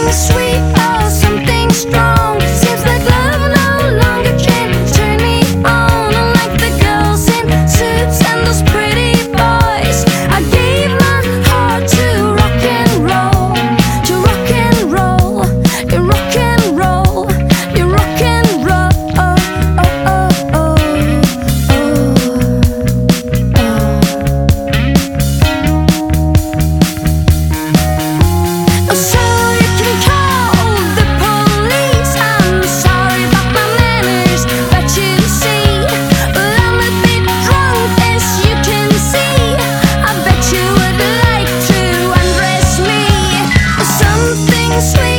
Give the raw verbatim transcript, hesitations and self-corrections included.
sweet or something strong. Seems like love no longer can turn me on. Like the girls in suits and those pretty boys, I gave my heart to rock and roll, to rock and roll, to rock and roll, to rock and roll. Oh, oh, oh, oh, oh, oh. So you can call the police. I'm sorry about my manners, but you see, well, I'm a bit drunk, as you can see. I bet you would like to undress me. Something sweet